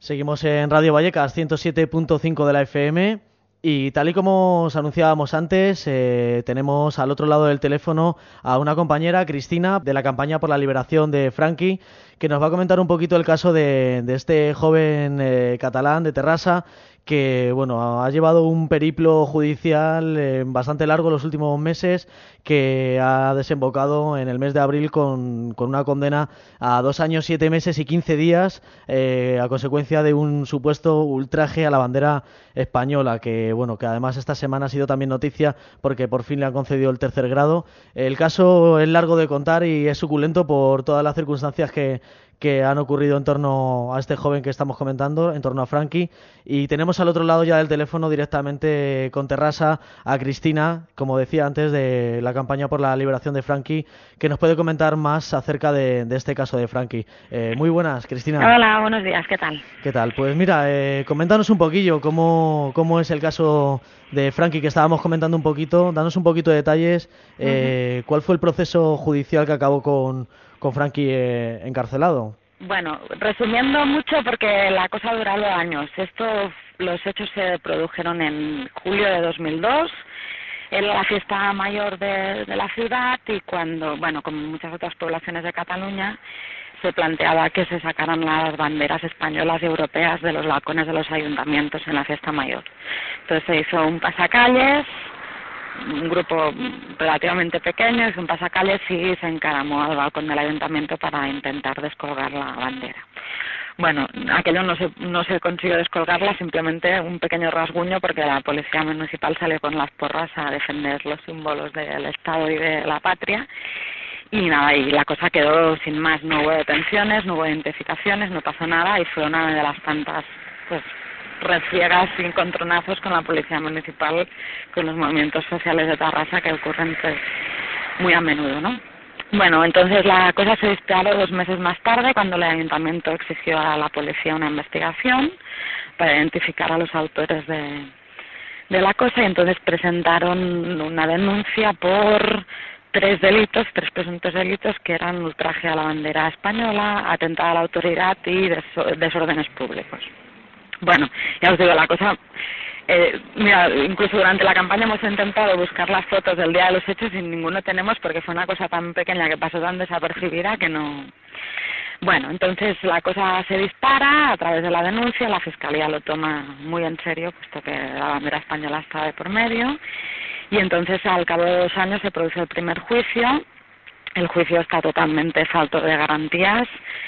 Seguimos en Radio Vallecas 107.5 de la FM y tal y como os anunciábamos antes, tenemos al otro lado del teléfono a una compañera, Cristina, de la campaña por la liberación de Franqui, que nos va a comentar un poquito el caso de este joven catalán de Terrassa, que bueno, ha llevado un periplo judicial bastante largo los últimos meses, que ha desembocado en el mes de abril con una condena a 2 años, 7 meses y 15 días a consecuencia de un supuesto ultraje a la bandera española, que bueno, que además esta semana ha sido también noticia porque por fin le han concedido el tercer grado. El caso es largo de contar y es suculento por todas las circunstancias que han ocurrido en torno a este joven que estamos comentando, en torno a Franqui, y tenemos al otro lado ya del teléfono directamente con Terrassa a Cristina, como decía antes, de la campaña por la liberación de Franqui, que nos puede comentar más acerca de este caso de Franqui. Muy buenas, Cristina. Hola, buenos días, ¿qué tal? ¿Qué tal? Pues mira, coméntanos un poquillo cómo es el caso de Franqui, que estábamos comentando un poquito, danos un poquito de detalles, ¿cuál fue el proceso judicial que acabó con Franqui encarcelado? Bueno, resumiendo mucho porque la cosa ha durado años. Los hechos se produjeron en julio de 2002, en la fiesta mayor de la ciudad, y cuando, bueno, como muchas otras poblaciones de Cataluña, se planteaba que se sacaran las banderas españolas y europeas de los balcones de los ayuntamientos en la fiesta mayor. Entonces se hizo un pasacalles, un grupo relativamente pequeño, hizo un pasacalles y se encaramó al balcón del ayuntamiento para intentar descolgar la bandera. Bueno, aquello no se consiguió descolgarla, simplemente un pequeño rasguño porque la policía municipal salió con las porras a defender los símbolos del Estado y de la patria. Y nada, y la cosa quedó sin más, no hubo detenciones, no hubo identificaciones, no pasó nada y fue una de las tantas, pues, refriegas y encontronazos con la policía municipal, con los movimientos sociales de Terrassa que ocurren pues muy a menudo, ¿no? Bueno, entonces la cosa se disparó 2 meses más tarde cuando el ayuntamiento exigió a la policía una investigación para identificar a los autores de la cosa, y entonces presentaron una denuncia por 3 presuntos delitos, que eran ultraje a la bandera española, atentado a la autoridad y desórdenes públicos. Bueno, ya os digo, la cosa, mira, incluso durante la campaña hemos intentado buscar las fotos del día de los hechos y ninguno tenemos porque fue una cosa tan pequeña que pasó tan desapercibida que no. Bueno, entonces la cosa se dispara a través de la denuncia, la Fiscalía lo toma muy en serio, puesto que la bandera española está de por medio, y entonces al cabo de 2 años se produce el primer juicio. El juicio está totalmente falto de garantías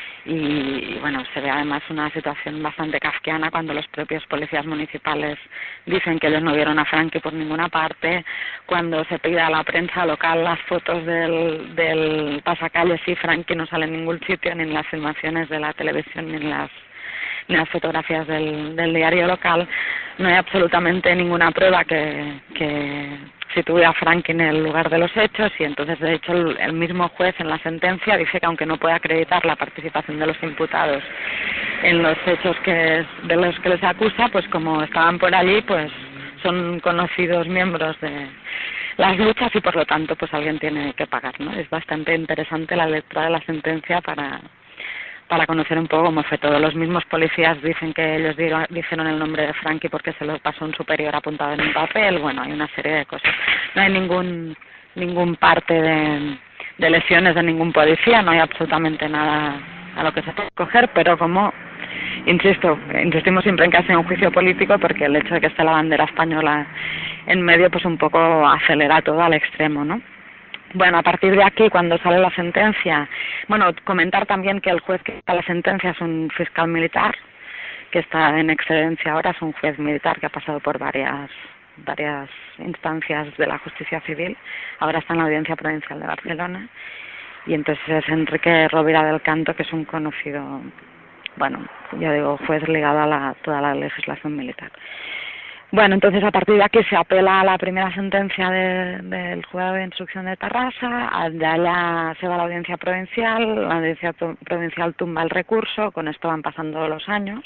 y bueno, se ve además una situación bastante kafkiana cuando los propios policías municipales dicen que ellos no vieron a Franqui por ninguna parte, cuando se pide a la prensa local las fotos del pasacalles y Franqui no sale en ningún sitio, ni en las filmaciones de la televisión, ni en las fotografías del diario local. No hay absolutamente ninguna prueba que sitúe a Franqui en el lugar de los hechos, y entonces de hecho el mismo juez en la sentencia dice que aunque no puede acreditar la participación de los imputados en los hechos de los que les acusa, pues como estaban por allí, pues son conocidos miembros de las luchas y por lo tanto pues alguien tiene que pagar, ¿no? Es bastante interesante la letra de la sentencia para conocer un poco cómo fue todo. Los mismos policías dicen que ellos dijeron el nombre de Franqui porque se lo pasó un superior apuntado en un papel. Bueno, hay una serie de cosas. No hay ningún parte de lesiones de ningún policía, no hay absolutamente nada a lo que se puede coger, pero como insistimos siempre en que hace un juicio político porque el hecho de que esté la bandera española en medio pues un poco acelera todo al extremo, ¿no? Bueno, a partir de aquí, cuando sale la sentencia, bueno, comentar también que el juez que dicta la sentencia es un fiscal militar, que está en excedencia ahora, es un juez militar que ha pasado por varias instancias de la justicia civil, ahora está en la Audiencia Provincial de Barcelona, y entonces es Enrique Rovira del Canto, que es un conocido, bueno, ya digo, juez ligado a toda la legislación militar. Bueno, entonces a partir de aquí se apela a la primera sentencia del juzgado de instrucción de Terrassa, de allá se va a la audiencia provincial, la audiencia provincial tumba el recurso, con esto van pasando los años,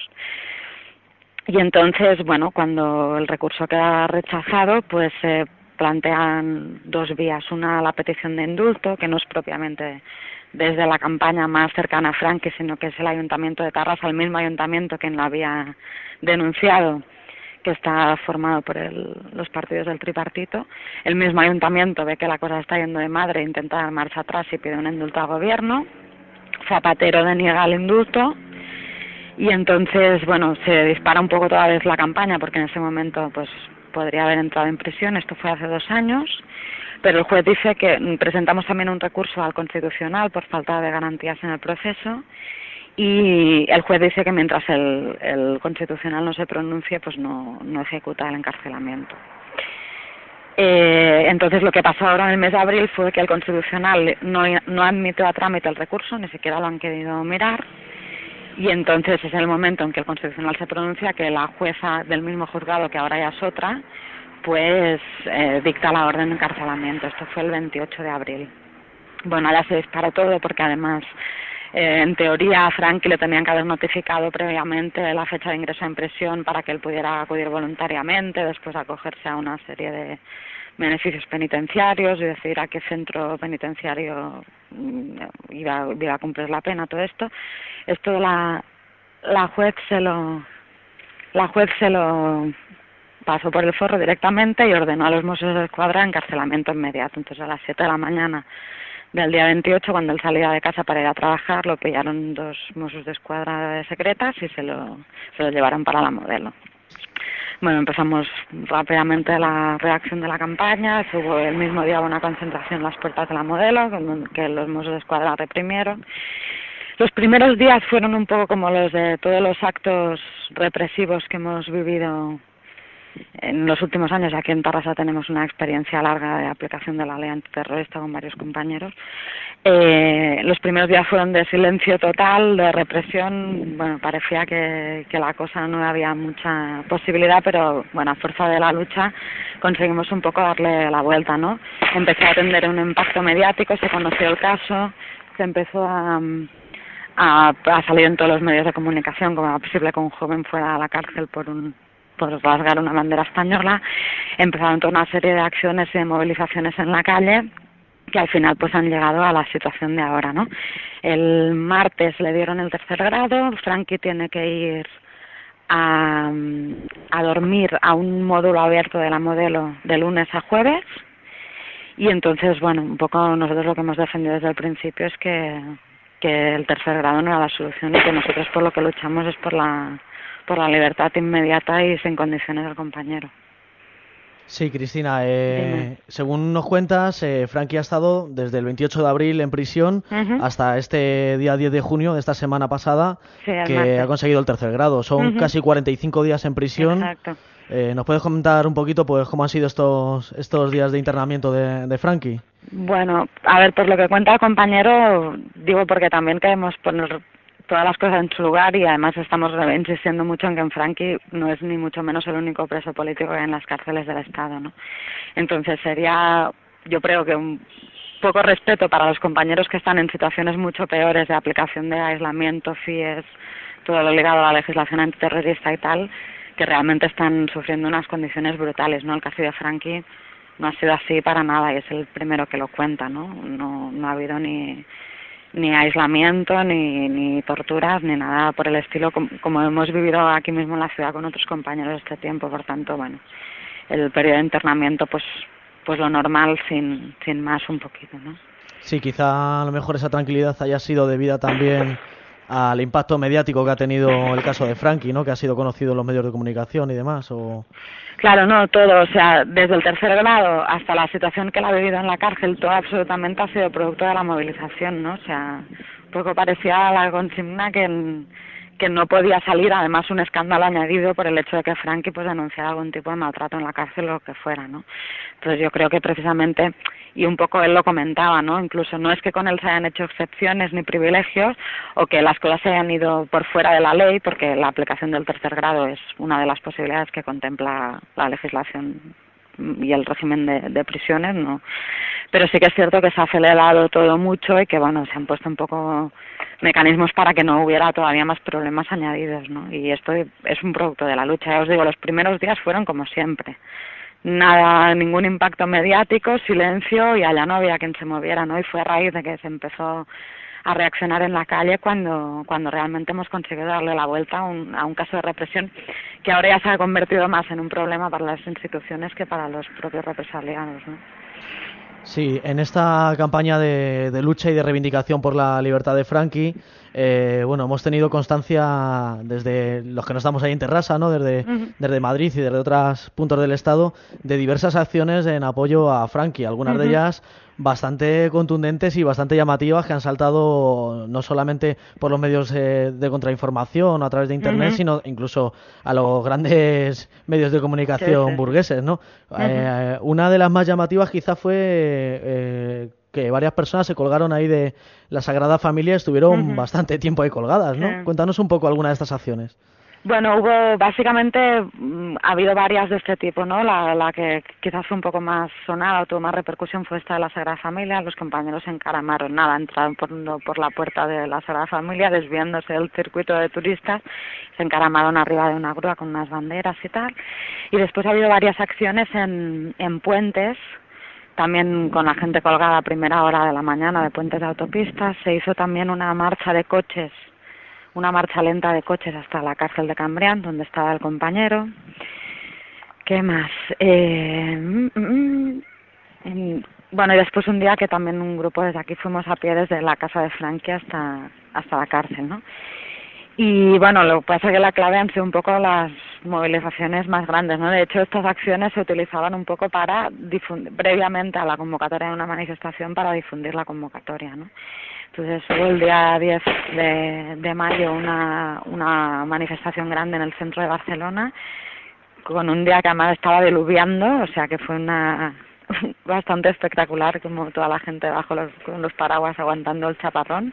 y entonces, bueno, cuando el recurso queda rechazado, pues se plantean 2 vías, una la petición de indulto, que no es propiamente desde la campaña más cercana a Franqui, sino que es el Ayuntamiento de Tarrasa, el mismo ayuntamiento quien la había denunciado, que está formado por los partidos del tripartito. El mismo ayuntamiento ve que la cosa está yendo de madre, intenta dar marcha atrás y pide un indulto al gobierno. Zapatero deniega el indulto y entonces, bueno, se dispara un poco toda vez la campaña, porque en ese momento pues podría haber entrado en prisión. Esto fue hace 2 años, pero el juez dice que presentamos también un recurso al Constitucional por falta de garantías en el proceso, y el juez dice que mientras el Constitucional no se pronuncie, pues no ejecuta el encarcelamiento. Entonces lo que pasó ahora en el mes de abril fue que el Constitucional no admitió a trámite el recurso, ni siquiera lo han querido mirar, y entonces es el momento en que el Constitucional se pronuncia que la jueza del mismo juzgado, que ahora ya es otra, pues dicta la orden de encarcelamiento. Esto fue el 28 de abril. Bueno, ya se disparó todo porque además en teoría a Franqui le tenían que haber notificado previamente la fecha de ingreso en prisión para que él pudiera acudir voluntariamente, después acogerse a una serie de beneficios penitenciarios y decir a qué centro penitenciario iba a cumplir la pena, todo esto. Esto la juez se lo pasó por el forro directamente y ordenó a los Mossos de Escuadra encarcelamiento inmediato. Entonces a las 7 de la mañana del día 28, cuando él salía de casa para ir a trabajar, lo pillaron 2 Mossos de Escuadra secretas y se lo llevaron para la Modelo. Bueno, empezamos rápidamente la reacción de la campaña. Hubo el mismo día una concentración en las puertas de la Modelo, que los Mossos de Escuadra reprimieron. Los primeros días fueron un poco como los de todos los actos represivos que hemos vivido en los últimos años. Aquí en Tarrasa tenemos una experiencia larga de aplicación de la ley antiterrorista con varios compañeros. Los primeros días fueron de silencio total, de represión. Bueno, parecía que la cosa no había mucha posibilidad, pero bueno, a fuerza de la lucha conseguimos un poco darle la vuelta, ¿no? Empezó a tener un impacto mediático, se conoció el caso, se empezó a salir en todos los medios de comunicación como era posible que un joven fuera a la cárcel por rasgar una bandera española. Empezaron toda una serie de acciones y de movilizaciones en la calle que al final pues han llegado a la situación de ahora, ¿no? El martes le dieron el 3er grado, Franqui tiene que ir a dormir a un módulo abierto de la Modelo de lunes a jueves, y entonces, bueno, un poco nosotros lo que hemos defendido desde el principio es que el 3er grado no era la solución y que nosotros por lo que luchamos es por la libertad inmediata y sin condiciones del compañero. Sí, Cristina, según nos cuentas, Franqui ha estado desde el 28 de abril en prisión hasta este día 10 de junio de esta semana pasada, sí, que martes. Ha conseguido el 3er grado. Son casi 45 días en prisión. Exacto. ¿Nos puedes comentar un poquito pues cómo han sido estos días de internamiento de Franqui? Bueno, a ver, por lo que cuenta el compañero, digo porque también queremos poner todas las cosas en su lugar, y además estamos insistiendo mucho en que Franqui no es ni mucho menos el único preso político que hay en las cárceles del Estado, ¿no? Entonces sería, yo creo que un poco respeto para los compañeros que están en situaciones mucho peores de aplicación de aislamiento, FIES, todo lo ligado a la legislación antiterrorista y tal, que realmente están sufriendo unas condiciones brutales, ¿no? El caso de Franqui no ha sido así para nada y es el primero que lo cuenta, ¿no? No ha habido ni aislamiento, ni torturas, ni nada por el estilo, como hemos vivido aquí mismo en la ciudad con otros compañeros este tiempo. Por tanto, bueno, el periodo de internamiento, pues lo normal, sin más un poquito, ¿no? Sí, quizá a lo mejor esa tranquilidad haya sido debida también al impacto mediático que ha tenido el caso de Franqui, ¿no? Que ha sido conocido en los medios de comunicación y demás, ¿o...? Claro, no, todo, o sea, desde el 3er grado hasta la situación que él ha vivido en la cárcel, todo absolutamente ha sido producto de la movilización, ¿no? O sea, un poco parecía la consigna que no podía salir, además un escándalo añadido por el hecho de que Franqui pues denunciara algún tipo de maltrato en la cárcel o lo que fuera, ¿no? Entonces yo creo que precisamente, y un poco él lo comentaba, ¿no? Incluso no es que con él se hayan hecho excepciones ni privilegios o que las cosas se hayan ido por fuera de la ley, porque la aplicación del 3er grado es una de las posibilidades que contempla la legislación y el régimen de prisiones, ¿no? Pero sí que es cierto que se ha acelerado todo mucho y que, bueno, se han puesto un poco mecanismos para que no hubiera todavía más problemas añadidos, ¿no? Y esto es un producto de la lucha. Ya os digo, los primeros días fueron como siempre, nada, ningún impacto mediático, silencio, y allá no había quien se moviera, ¿no? Y fue a raíz de que se empezó a reaccionar en la calle cuando realmente hemos conseguido darle la vuelta a un caso de represión que ahora ya se ha convertido más en un problema para las instituciones que para los propios represaliados, ¿no? Sí, en esta campaña de lucha y de reivindicación por la libertad de Franky, bueno, hemos tenido constancia desde los que no estamos ahí en Terrassa, ¿no? Desde Madrid y desde otros puntos del Estado, de diversas acciones en apoyo a Franky, algunas de ellas bastante contundentes y bastante llamativas, que han saltado no solamente por los medios de contrainformación o a través de Internet, sino incluso a los grandes medios de comunicación burgueses, ¿no? Una de las más llamativas quizás fue que varias personas se colgaron ahí de la Sagrada Familia y estuvieron bastante tiempo ahí colgadas, ¿no? Sí. Cuéntanos un poco alguna de estas acciones. Bueno, básicamente ha habido varias de este tipo, ¿no? La que quizás fue un poco más sonada o tuvo más repercusión fue esta de la Sagrada Familia. Los compañeros se encaramaron, entraron por la puerta de la Sagrada Familia, desviándose del circuito de turistas, se encaramaron arriba de una grúa con unas banderas y tal. Y después ha habido varias acciones en puentes, también con la gente colgada a primera hora de la mañana de puentes de autopistas. Se hizo también una marcha de coches, una marcha lenta de coches hasta la cárcel de Cambrián, donde estaba el compañero. ¿Qué más? Bueno, y después un día que también un grupo desde aquí fuimos a pie desde la casa de Franky hasta la cárcel, ¿no? Y bueno, lo que pasa es que la clave han sido un poco las movilizaciones más grandes, ¿no? De hecho, estas acciones se utilizaban un poco para difundir, previamente a la convocatoria de una manifestación, para difundir la convocatoria, ¿no? Entonces hubo el día 10 de mayo una manifestación grande en el centro de Barcelona, con un día que además estaba diluviando, o sea que fue una bastante espectacular, como toda la gente con los paraguas aguantando el chaparrón.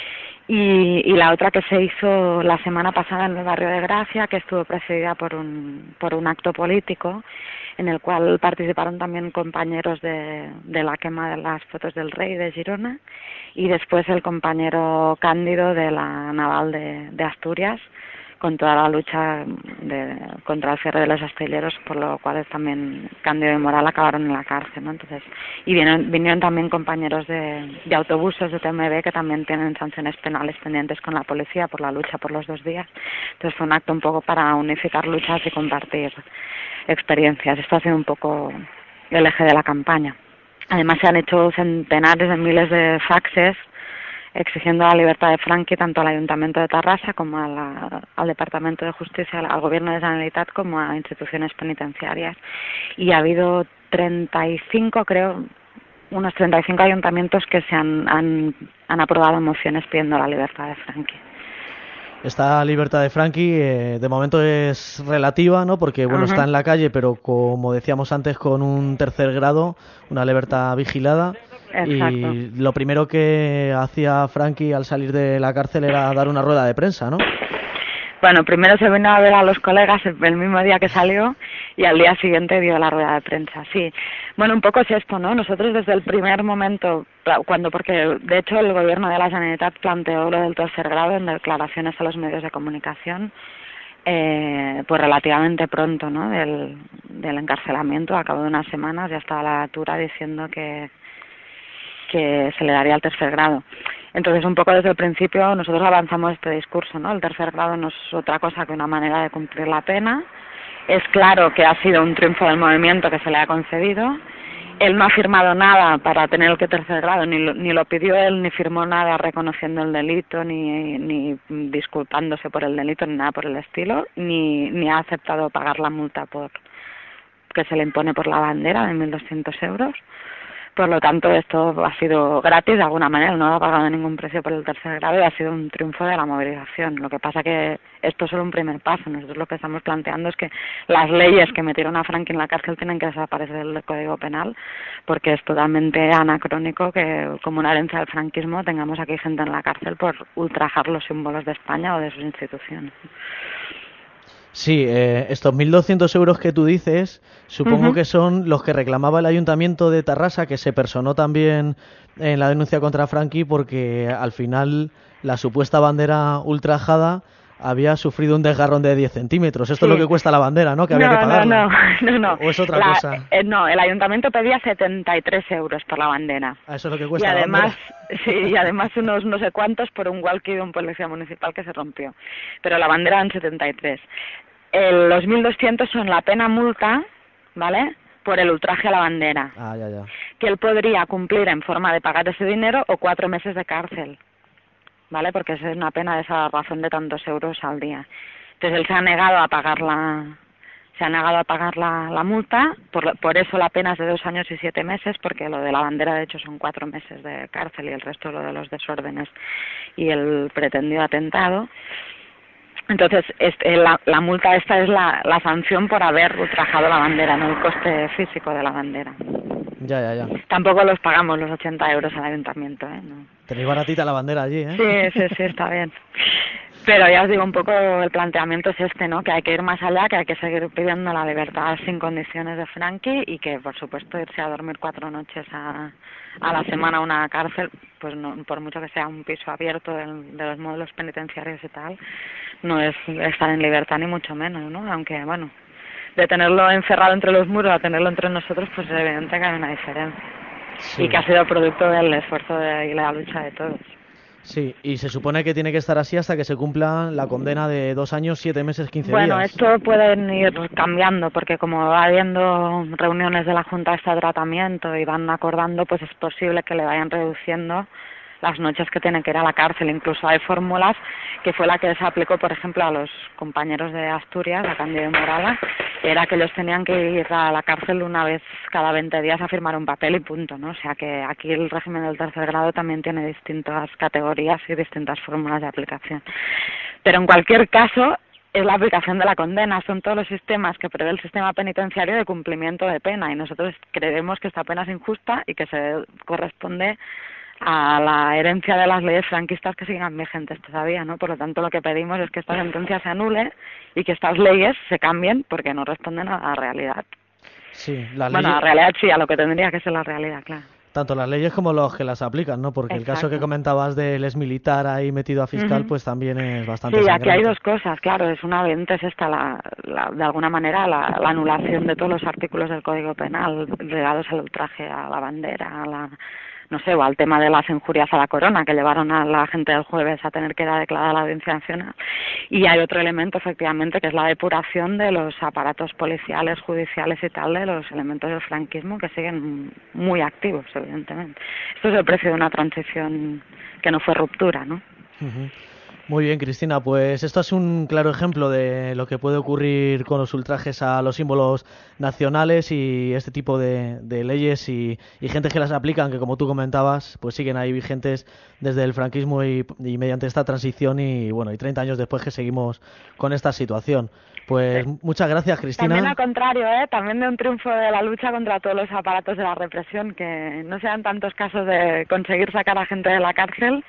Y la otra que se hizo la semana pasada en el barrio de Gracia, que estuvo precedida por un acto político en el cual participaron también compañeros de la quema de las fotos del rey de Girona, y después el compañero Cándido de la Naval de Asturias, con toda la lucha contra el cierre de los astilleros, por lo cual también Cándido y Moral acabaron en la cárcel, ¿no? Entonces, y vinieron también compañeros de autobuses de TMB que también tienen sanciones penales pendientes con la policía por la lucha por los 2 días. Entonces fue un acto un poco para unificar luchas y compartir experiencias. Esto ha sido un poco el eje de la campaña. Además se han hecho centenares de miles de faxes exigiendo la libertad de Franky tanto al Ayuntamiento de Terrassa como al Departamento de Justicia, al Gobierno de Generalitat, como a instituciones penitenciarias. Y ha habido 35, creo, unos 35 ayuntamientos que se han aprobado mociones pidiendo la libertad de Franky. Esta libertad de Franky de momento es relativa, ¿no? Porque bueno, está en la calle, pero como decíamos antes, con un tercer grado, una libertad vigilada. Exacto. Y lo primero que hacía Franky al salir de la cárcel era dar una rueda de prensa, ¿no? Bueno, primero se vino a ver a los colegas el mismo día que salió y al día siguiente dio la rueda de prensa, sí. Bueno, un poco es esto, ¿no? Nosotros desde el primer momento, porque de hecho el gobierno de la Generalitat planteó lo del tercer grado en declaraciones a los medios de comunicación, pues relativamente pronto, ¿no? Del encarcelamiento, a cabo de unas semanas ya estaba la Tura diciendo que se le daría el tercer grado. Entonces, un poco desde el principio nosotros avanzamos este discurso, ¿no? El tercer grado no es otra cosa que una manera de cumplir la pena. Es claro que ha sido un triunfo del movimiento que se le ha concedido. Él no ha firmado nada para tener el tercer grado, ni lo pidió él, ni firmó nada reconociendo el delito, ni disculpándose por el delito, ni nada por el estilo, ni ha aceptado pagar la multa que se le impone por la bandera de 1.200 euros. Por lo tanto, esto ha sido gratis de alguna manera, no ha pagado ningún precio por el tercer grado y ha sido un triunfo de la movilización. Lo que pasa que esto es solo un primer paso. Nosotros lo que estamos planteando es que las leyes que metieron a Franky en la cárcel tienen que desaparecer del Código Penal, porque es totalmente anacrónico que, como una herencia del franquismo, tengamos aquí gente en la cárcel por ultrajar los símbolos de España o de sus instituciones. Sí, estos 1.200 euros que tú dices, supongo que son los que reclamaba el Ayuntamiento de Terrassa, que se personó también en la denuncia contra Franky, porque al final la supuesta bandera ultrajada había sufrido un desgarrón de 10 centímetros. Esto es lo que cuesta la bandera, ¿no? Que había que pagarla. No. ¿O es otra cosa? No, el ayuntamiento pedía 73 euros por la bandera. Eso es lo que cuesta y además, la bandera. Sí, y además unos no sé cuántos por un walkie de un policía municipal que se rompió. Pero la bandera eran 73. Los 1.200 son la pena multa, ¿vale?, por el ultraje a la bandera. Ya. Que él podría cumplir en forma de pagar ese dinero o 4 meses de cárcel, ¿vale? Porque es una pena de esa razón de tantos euros al día. Entonces él se ha negado a pagar la multa, por eso la pena es de 2 años y 7 meses, porque lo de la bandera de hecho son 4 meses de cárcel y el resto lo de los desórdenes y el pretendido atentado. Entonces, la multa esta es la sanción por haber ultrajado la bandera, no el coste físico de la bandera. Ya. Tampoco los pagamos los 80 euros al ayuntamiento, ¿eh? No. Tenéis baratita la bandera allí, ¿eh? Sí, está bien. Pero ya os digo, un poco el planteamiento es este, ¿no? Que hay que ir más allá, que hay que seguir pidiendo la libertad sin condiciones de Franky y que, por supuesto, irse a dormir 4 noches a la semana a una cárcel, pues no, por mucho que sea un piso abierto de los módulos penitenciarios y tal, no es estar en libertad ni mucho menos, ¿no? Aunque, bueno, de tenerlo encerrado entre los muros a tenerlo entre nosotros, pues es evidente que hay una diferencia. Sí. Y que ha sido producto del esfuerzo y la lucha de todos. Sí, y se supone que tiene que estar así hasta que se cumpla la condena de 2 años, 7 meses, 15 días. Bueno, esto pueden ir cambiando, porque como va habiendo reuniones de la Junta de tratamiento y van acordando, pues es posible que le vayan reduciendo las noches que tienen que ir a la cárcel. Incluso hay fórmulas, que fue la que se aplicó, por ejemplo, a los compañeros de Asturias, a Cándido y Morala, era que ellos tenían que ir a la cárcel una vez cada 20 días a firmar un papel y punto, ¿no? O sea que aquí el régimen del tercer grado también tiene distintas categorías y distintas fórmulas de aplicación. Pero en cualquier caso, es la aplicación de la condena, son todos los sistemas que prevé el sistema penitenciario de cumplimiento de pena, y nosotros creemos que esta pena es injusta y que se corresponde a la herencia de las leyes franquistas que sigan vigentes todavía, ¿no? Por lo tanto, lo que pedimos es que esta sentencia se anule y que estas leyes se cambien porque no responden a la realidad. Sí, las leyes... Bueno, a la realidad sí, a lo que tendría que ser la realidad, claro. Tanto las leyes como los que las aplican, ¿no? Porque Exacto. El caso que comentabas del ex militar ahí metido a fiscal, pues también es bastante Sí, sangrante. aquí hay dos cosas, claro. Es una es esta, de alguna manera, la anulación de todos los artículos del Código Penal ligados al ultraje a la bandera, no sé, o al tema de las injurias a la corona, que llevaron a la gente del jueves a tener que ir a declarar a la Audiencia Nacional. Y hay otro elemento, efectivamente, que es la depuración de los aparatos policiales, judiciales y tal, de los elementos del franquismo que siguen muy activos, evidentemente. Esto es el precio de una transición que no fue ruptura, ¿no? Muy bien, Cristina, pues esto es un claro ejemplo de lo que puede ocurrir con los ultrajes a los símbolos nacionales y este tipo de leyes y gente que las aplican, que como tú comentabas, pues siguen ahí vigentes desde el franquismo y mediante esta transición y 30 años después que seguimos con esta situación. Pues muchas gracias, Cristina. También al contrario, también de un triunfo de la lucha contra todos los aparatos de la represión, que no sean tantos casos de conseguir sacar a gente de la cárcel.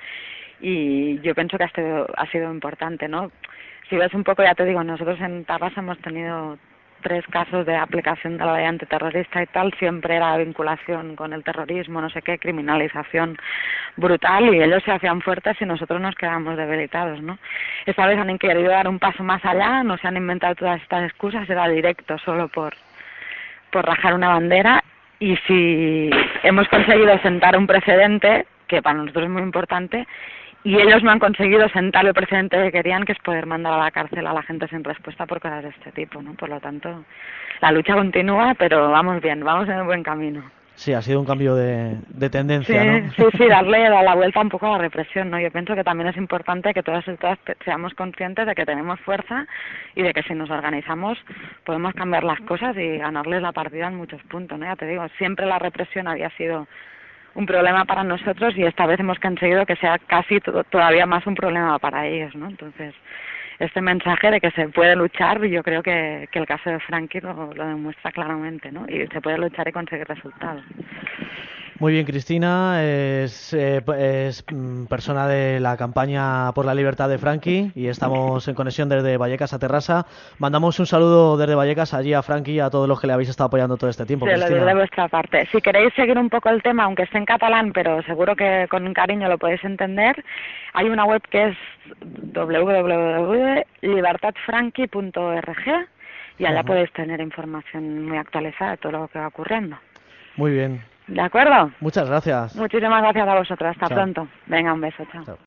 Y yo pienso que ha sido importante, ¿no? Si ves un poco, ya te digo, nosotros en Tarrasa hemos tenido 3 casos de aplicación de la ley antiterrorista y tal, siempre era vinculación con el terrorismo, no sé qué, criminalización brutal, y ellos se hacían fuertes y nosotros nos quedamos debilitados, ¿no? Esta vez han querido dar un paso más allá, no se han inventado todas estas excusas, era directo solo por rajar una bandera, y si hemos conseguido sentar un precedente, que para nosotros es muy importante, y ellos no han conseguido sentar el precedente que querían, que es poder mandar a la cárcel a la gente sin respuesta por cosas de este tipo, ¿no? Por lo tanto, la lucha continúa, pero vamos bien, vamos en el buen camino. Sí, ha sido un cambio de tendencia, ¿no? Sí, darle la vuelta un poco a la represión, ¿no? Yo pienso que también es importante que todas seamos conscientes de que tenemos fuerza y de que si nos organizamos podemos cambiar las cosas y ganarles la partida en muchos puntos, ¿no? Ya te digo, siempre la represión había sido un problema para nosotros y esta vez hemos conseguido que sea casi todavía más un problema para ellos, ¿no? Entonces, este mensaje de que se puede luchar, yo creo que el caso de Franky lo demuestra claramente, ¿no? Y se puede luchar y conseguir resultados. Muy bien, Cristina, es persona de la campaña por la libertad de Franky y estamos en conexión desde Vallecas a Terrassa. Mandamos un saludo desde Vallecas allí a Franky y a todos los que le habéis estado apoyando todo este tiempo. Se lo digo de vuestra parte. Si queréis seguir un poco el tema, aunque esté en catalán, pero seguro que con cariño lo podéis entender, hay una web que es www.libertadfranqui.org y allá podéis tener información muy actualizada de todo lo que va ocurriendo. Muy bien. ¿De acuerdo? Muchas gracias. Muchísimas gracias a vosotros. Hasta Chao. pronto. Venga, un beso. Chao. Chao.